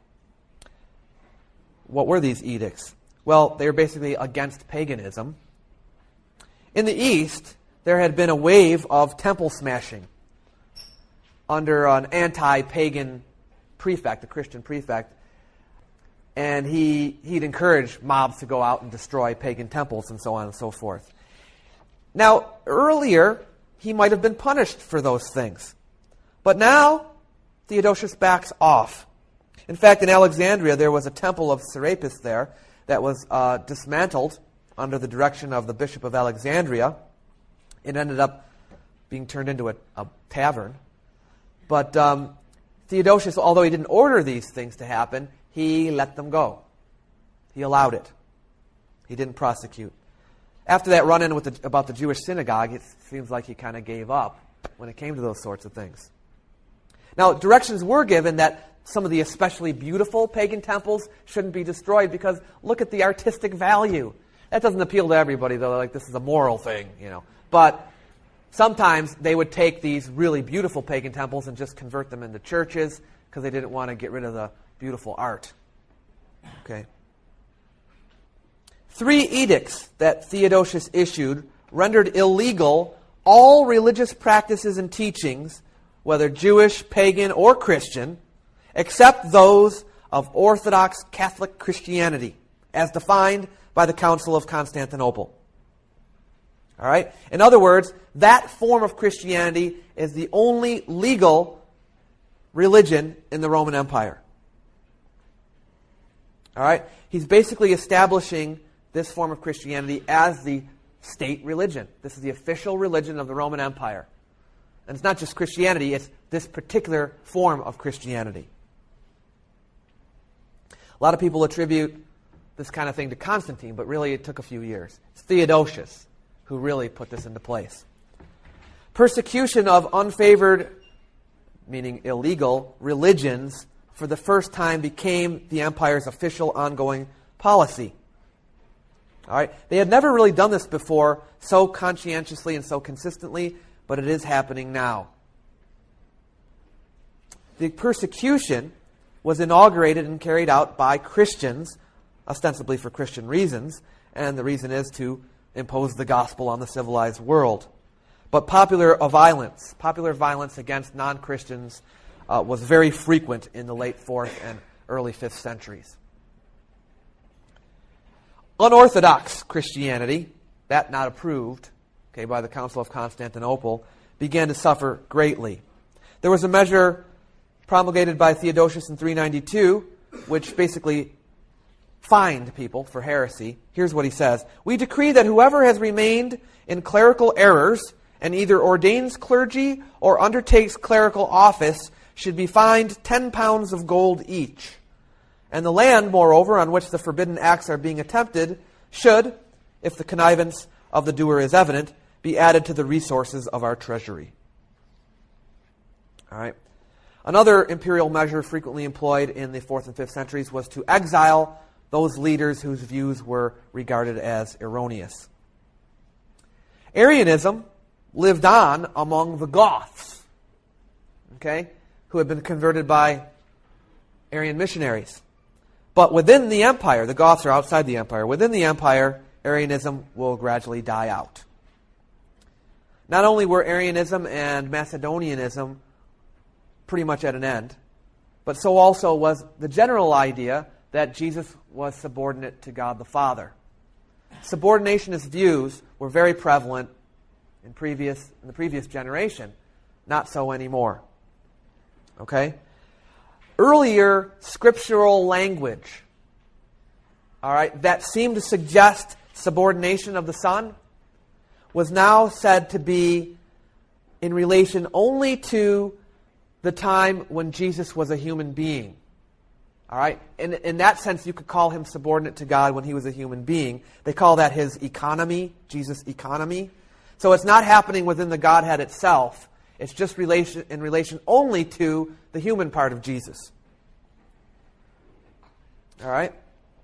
Speaker 1: What were these edicts? Well, they were basically against paganism. In the East, there had been a wave of temple smashing under an anti-pagan prefect, a Christian prefect, and he, he'd encourage mobs to go out and destroy pagan temples and so on and so forth. Now, earlier, he might have been punished for those things. But now, Theodosius backs off. In fact, in Alexandria, there was a temple of Serapis there that was uh, dismantled under the direction of the Bishop of Alexandria. It ended up being turned into a, a tavern. But um, Theodosius, although he didn't order these things to happen, he let them go. He allowed it. He didn't prosecute. After that run-in with the, about the Jewish synagogue, it seems like he kind of gave up when it came to those sorts of things. Now, directions were given that some of the especially beautiful pagan temples shouldn't be destroyed because look at the artistic value. That doesn't appeal to everybody, though. Like, this is a moral thing, you know. But sometimes they would take these really beautiful pagan temples and just convert them into churches because they didn't want to get rid of the beautiful art. Okay. Three edicts that Theodosius issued rendered illegal all religious practices and teachings, whether Jewish, pagan, or Christian, except those of Orthodox Catholic Christianity, as defined by the Council of Constantinople. All right? In other words, that form of Christianity is the only legal religion in the Roman Empire. All right? He's basically establishing this form of Christianity as the state religion. This is the official religion of the Roman Empire. And it's not just Christianity, it's this particular form of Christianity. A lot of people attribute this kind of thing to Constantine, but really it took a few years. It's Theodosius who really put this into place. Persecution of unfavored, meaning illegal, religions for the first time became the empire's official ongoing policy. All right? They had never really done this before so conscientiously and so consistently, but it is happening now. The persecution was inaugurated and carried out by Christians, ostensibly for Christian reasons, and the reason is to impose the gospel on the civilized world. But popular violence, popular violence against non-Christians uh, was very frequent in the late fourth and early fifth centuries. Unorthodox Christianity, that not approved okay, by the Council of Constantinople, began to suffer greatly. There was a measure promulgated by Theodosius in three ninety-two, which basically fined people for heresy. Here's what he says. We decree that whoever has remained in clerical errors and either ordains clergy or undertakes clerical office should be fined ten pounds of gold each. And the land, moreover, on which the forbidden acts are being attempted should, if the connivance of the doer is evident, be added to the resources of our treasury. All right. Another imperial measure frequently employed in the fourth and fifth centuries was to exile those leaders whose views were regarded as erroneous. Arianism lived on among the Goths, okay, who had been converted by Arian missionaries. But within the empire, the Goths are outside the empire, within the empire, Arianism will gradually die out. Not only were Arianism and Macedonianism pretty much at an end, but so also was the general idea that Jesus was subordinate to God the Father. Subordinationist views were very prevalent in previous in the previous generation. Not so anymore. Okay? Earlier scriptural language all right, that seemed to suggest subordination of the Son, was now said to be in relation only to the time when Jesus was a human being. All right? In, in that sense, you could call him subordinate to God when he was a human being. They call that his economy, Jesus' economy. So it's not happening within the Godhead itself. It's just relation, in relation only to the human part of Jesus. All right?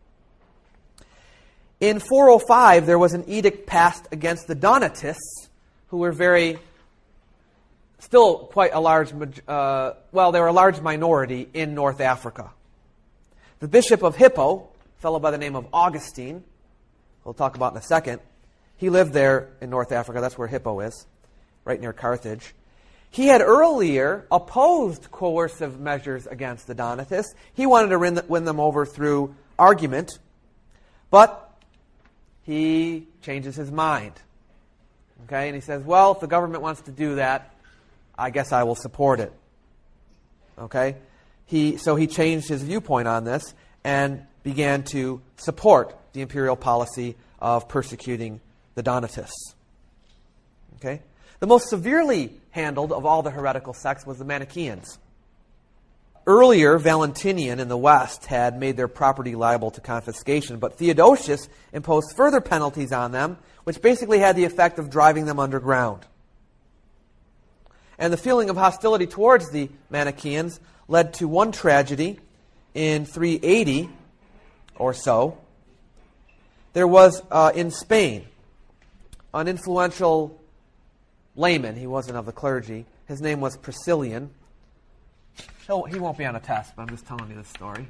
Speaker 1: In four oh five, there was an edict passed against the Donatists, who were very, still quite a large, uh, well, they were a large minority in North Africa. The Bishop of Hippo, a fellow by the name of Augustine, we'll talk about in a second, he lived there in North Africa. That's where Hippo is, right near Carthage. He had earlier opposed coercive measures against the Donatists. He wanted to win them over through argument, but he changes his mind. Okay, and he says, well, if the government wants to do that, I guess I will support it. Okay? He, so he changed his viewpoint on this and began to support the imperial policy of persecuting the Donatists. Okay? The most severely handled of all the heretical sects was the Manichaeans. Earlier, Valentinian in the West had made their property liable to confiscation, but Theodosius imposed further penalties on them, which basically had the effect of driving them underground. And the feeling of hostility towards the Manichaeans led to one tragedy in three eighty or so. There was, uh, in Spain, an influential layman. He wasn't of the clergy. His name was Priscillian. He'll, he won't be on a test, but I'm just telling you this story.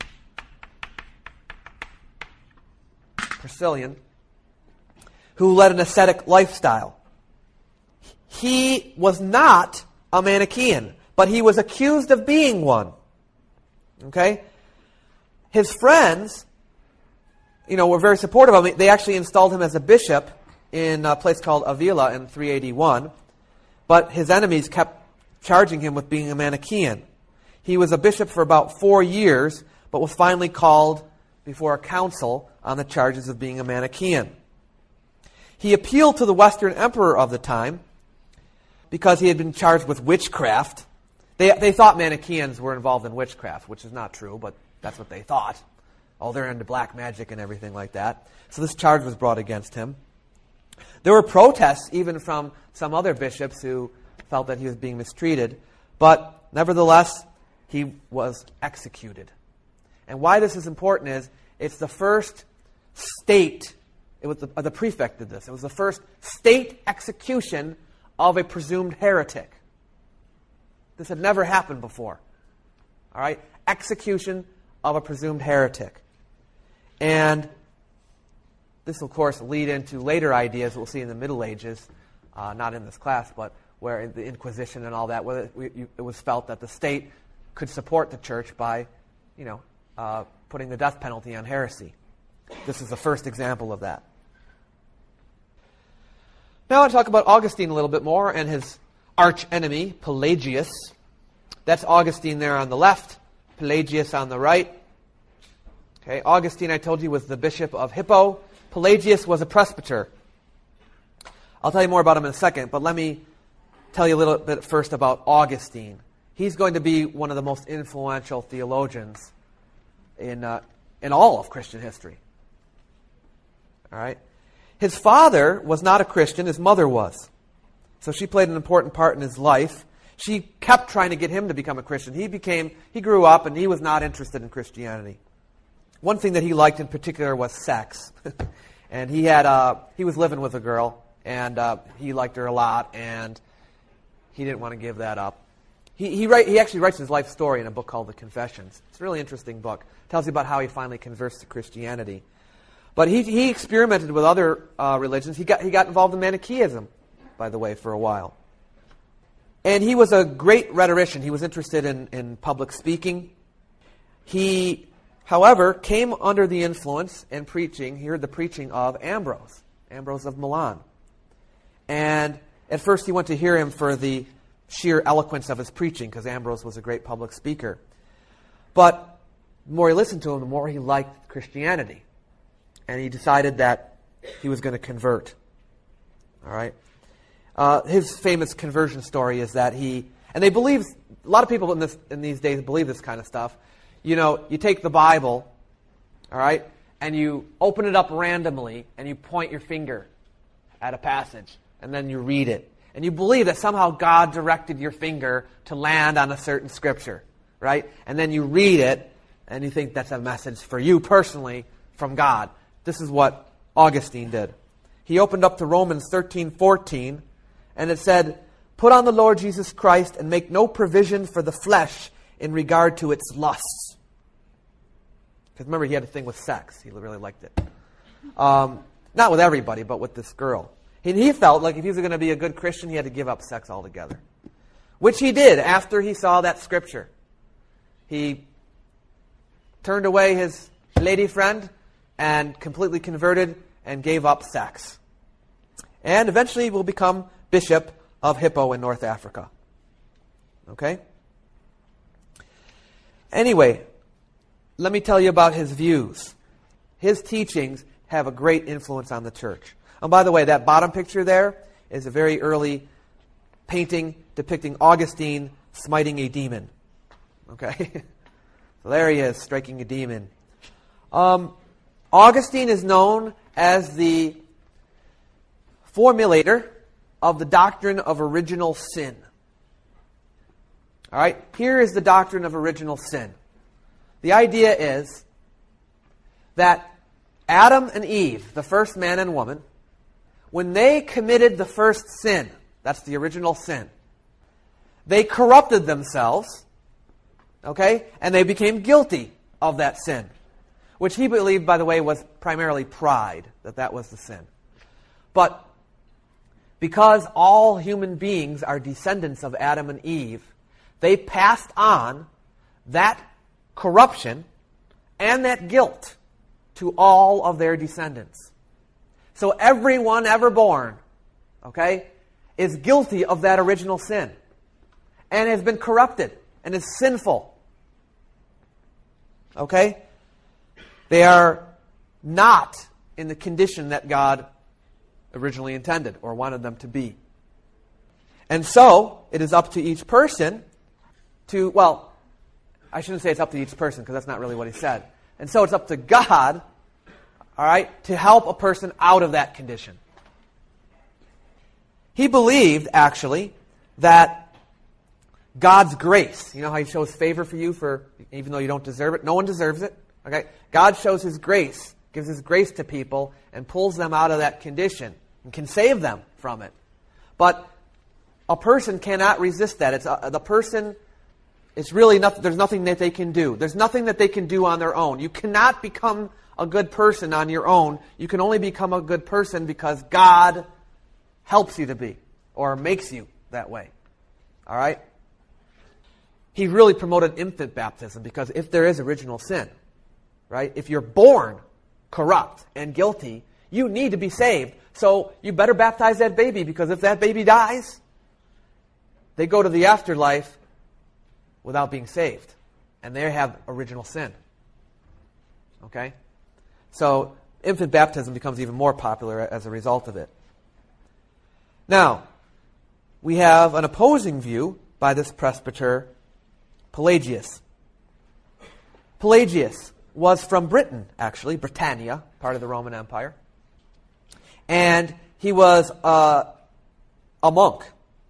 Speaker 1: Priscillian, who led an ascetic lifestyle. He was not a Manichaean, but he was accused of being one. Okay? His friends, you know, were very supportive of him. They actually installed him as a bishop in a place called Avila in three eighty-one, but his enemies kept charging him with being a Manichaean. He was a bishop for about four years, but was finally called before a council on the charges of being a Manichaean. He appealed to the Western emperor of the time because he had been charged with witchcraft. They, they thought Manichaeans were involved in witchcraft, which is not true, but that's what they thought. Oh, they're into black magic and everything like that. So this charge was brought against him. There were protests even from some other bishops who felt that he was being mistreated, but nevertheless, he was executed. And why this is important is it's the first state, it was the, uh, the prefect did this, it was the first state execution of a presumed heretic. This had never happened before. All right? Execution of a presumed heretic. And this will, of course, lead into later ideas we'll see in the Middle Ages, uh, not in this class, but where the Inquisition and all that, where it was felt that the state could support the church by, you know, uh, putting the death penalty on heresy. This is the first example of that. Now I want to talk about Augustine a little bit more and his arch enemy, Pelagius. That's Augustine there on the left, Pelagius on the right. Okay, Augustine, I told you, was the bishop of Hippo. Pelagius was a presbyter. I'll tell you more about him in a second, but let me tell you a little bit first about Augustine. He's going to be one of the most influential theologians in uh, in all of Christian history. All right? His father was not a Christian, his mother was. So she played an important part in his life. She kept trying to get him to become a Christian. He became, he grew up and he was not interested in Christianity. One thing that he liked in particular was sex. And he had, uh, he was living with a girl, and uh, he liked her a lot, and he didn't want to give that up. He he, write, he actually writes his life story in a book called The Confessions. It's a really interesting book. It tells you about how he finally converts to Christianity. But he he experimented with other uh, religions. He got he got involved in Manichaeism, by the way, for a while. And he was a great rhetorician. He was interested in, in public speaking. He, however, came under the influence and preaching, he heard the preaching of Ambrose, Ambrose of Milan. And at first he went to hear him for the sheer eloquence of his preaching, because Ambrose was a great public speaker. But the more he listened to him, the more he liked Christianity. and he decided that he was going to convert. All right. Uh, his famous conversion story is that he, and they believe, a lot of people in this in these days believe this kind of stuff. You know, you take the Bible, all right, and you open it up randomly, and you point your finger at a passage, and then you read it. And you believe that somehow God directed your finger to land on a certain scripture, right? And then you read it, and you think that's a message for you personally from God. This is what Augustine did. He opened up to Romans thirteen fourteen, and it said, "Put on the Lord Jesus Christ and make no provision for the flesh in regard to its lusts." Because remember, he had a thing with sex. He really liked it. Um, not with everybody, but with this girl. He, he felt like if he was going to be a good Christian, he had to give up sex altogether. Which he did after he saw that scripture. He turned away his lady friend and completely converted and gave up sex. And eventually he will become bishop of Hippo in North Africa. Okay? Anyway, let me tell you about his views. His teachings have a great influence on the church. And by the way, that bottom picture there is a very early painting depicting Augustine smiting a demon. Okay? So there he is, striking a demon. Um, Augustine is known as the formulator of the doctrine of original sin. All right? Here is the doctrine of original sin. The idea is that Adam and Eve, the first man and woman, when they committed the first sin, that's the original sin, they corrupted themselves, okay, and they became guilty of that sin, which he believed, by the way, was primarily pride, that that was the sin. But because all human beings are descendants of Adam and Eve, they passed on that corruption and that guilt to all of their descendants. So everyone ever born, okay, is guilty of that original sin and has been corrupted and is sinful. Okay? They are not in the condition that God originally intended or wanted them to be. And so, it is up to each person to, well, I shouldn't say it's up to each person because that's not really what he said. And so it's up to God, all right, to help a person out of that condition. He believed, actually, that God's grace, you know how he shows favor for you for even though you don't deserve it? No one deserves it. Okay? God shows his grace, gives his grace to people, and pulls them out of that condition and can save them from it. But a person cannot resist that. It's a, the person, it's really nothing, there's nothing that they can do. There's nothing that they can do on their own. You cannot become a good person on your own. You can only become a good person because God helps you to be or makes you that way. All right? He really promoted infant baptism because if there is original sin, right? If you're born corrupt and guilty, you need to be saved. So you better baptize that baby because if that baby dies, they go to the afterlife without being saved. And they have original sin. Okay? So infant baptism becomes even more popular as a result of it. Now, we have an opposing view by this presbyter, Pelagius. Pelagius was from Britain, actually, Britannia, part of the Roman Empire. And he was uh, a monk.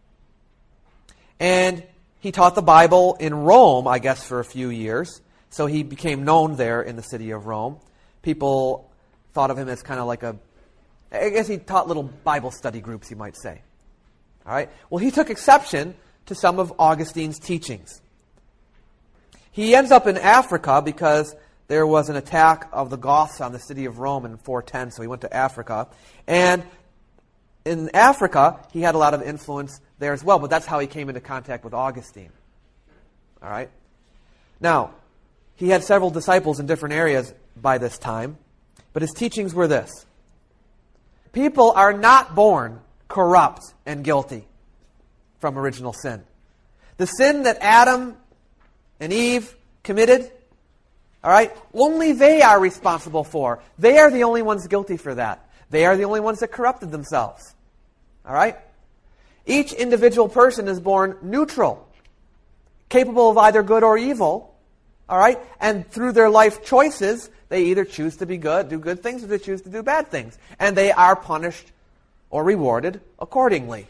Speaker 1: And he taught the Bible in Rome, I guess, for a few years. So he became known there in the city of Rome. People thought of him as kind of like a, I guess he taught little Bible study groups, you might say. All right. Well, he took exception to some of Augustine's teachings. He ends up in Africa because there was an attack of the Goths on the city of Rome in four ten, so he went to Africa. And in Africa, he had a lot of influence there as well, but that's how he came into contact with Augustine. All right? Now, he had several disciples in different areas by this time, but his teachings were this. People are not born corrupt and guilty from original sin. The sin that Adam and Eve committed All right? Only they are responsible for. They are the only ones guilty for that. They are the only ones that corrupted themselves. All right? Each individual person is born neutral, capable of either good or evil. All right? And through their life choices, they either choose to be good, do good things, or they choose to do bad things. And they are punished or rewarded accordingly.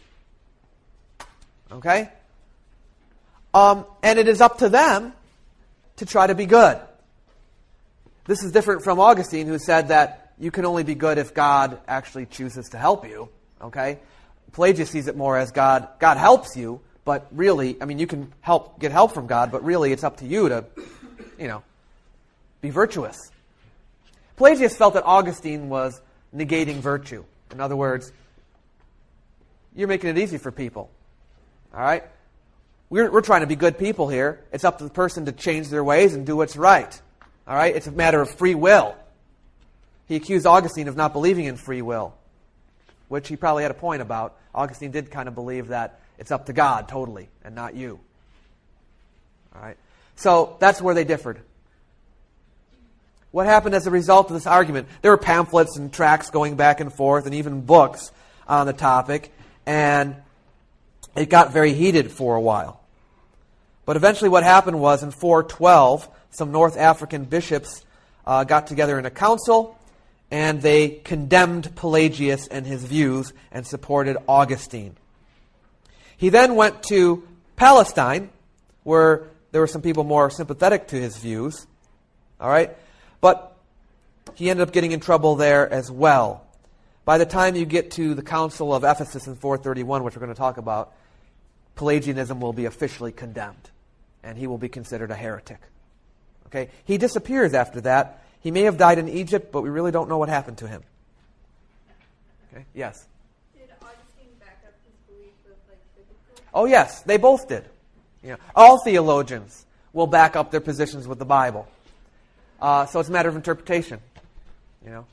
Speaker 1: Okay? Um, and it is up to them to try to be good. This is different from Augustine, who said that you can only be good if God actually chooses to help you. Okay? Pelagius sees it more as God, God helps you, but really, I mean, you can help get help from God, but really it's up to you to, you know, be virtuous. Pelagius felt that Augustine was negating virtue. In other words, you're making it easy for people. All right? We're, we're trying to be good people here. It's up to the person to change their ways and do what's right. All right? It's a matter of free will. He accused Augustine of not believing in free will, which he probably had a point about. Augustine did kind of believe that it's up to God totally and not you. All right? So that's where they differed. What happened as a result of this argument? There were pamphlets and tracts going back and forth and even books on the topic, and it got very heated for a while. But eventually what happened was in four twelve, some North African bishops uh, got together in a council, and they condemned Pelagius and his views and supported Augustine. He then went to Palestine, where there were some people more sympathetic to his views. All right? But he ended up getting in trouble there as well. By the time you get to the Council of Ephesus in four thirty-one, which we're going to talk about, Pelagianism will be officially condemned, and he will be considered a heretic. Okay? He disappears after that. He may have died in Egypt, but we really don't know what happened to him. Okay? Yes?
Speaker 2: Did Augustine back up his belief with, like, biblical?
Speaker 1: Oh, yes. They both did. You know, all theologians will back up their positions with the Bible. Uh, so it's a matter of interpretation. You know?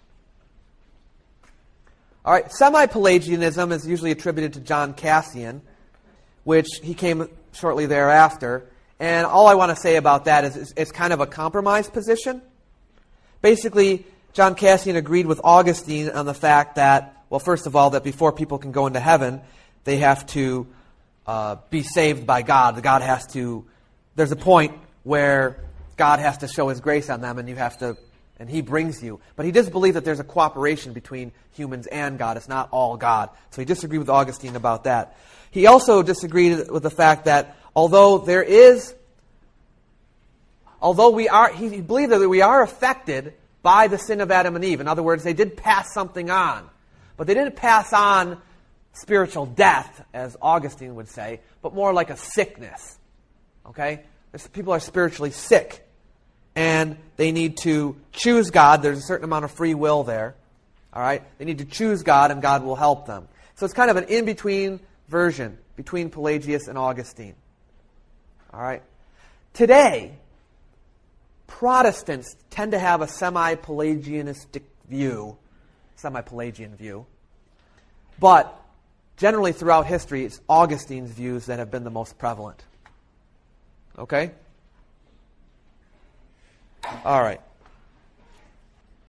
Speaker 1: All right, semi-Pelagianism is usually attributed to John Cassian, which he came shortly thereafter. And all I want to say about that is it's, it's kind of a compromise position. Basically, John Cassian agreed with Augustine on the fact that, well, first of all, that before people can go into heaven, they have to uh, be saved by God. God has to, there's a point where God has to show His grace on them, and you have to, and He brings you. But he does believe that there's a cooperation between humans and God. It's not all God. So he disagreed with Augustine about that. He also disagreed with the fact that although there is, although we are, he believed that we are affected by the sin of Adam and Eve. In other words, they did pass something on. But they didn't pass on spiritual death, as Augustine would say, but more like a sickness. Okay? People are spiritually sick. And they need to choose God. There's a certain amount of free will there. All right? They need to choose God, and God will help them. So it's kind of an in-between version between Pelagius and Augustine. All right? Today, Protestants tend to have a semi-Pelagianistic view, semi-Pelagian view. But generally throughout history, it's Augustine's views that have been the most prevalent. Okay? All right.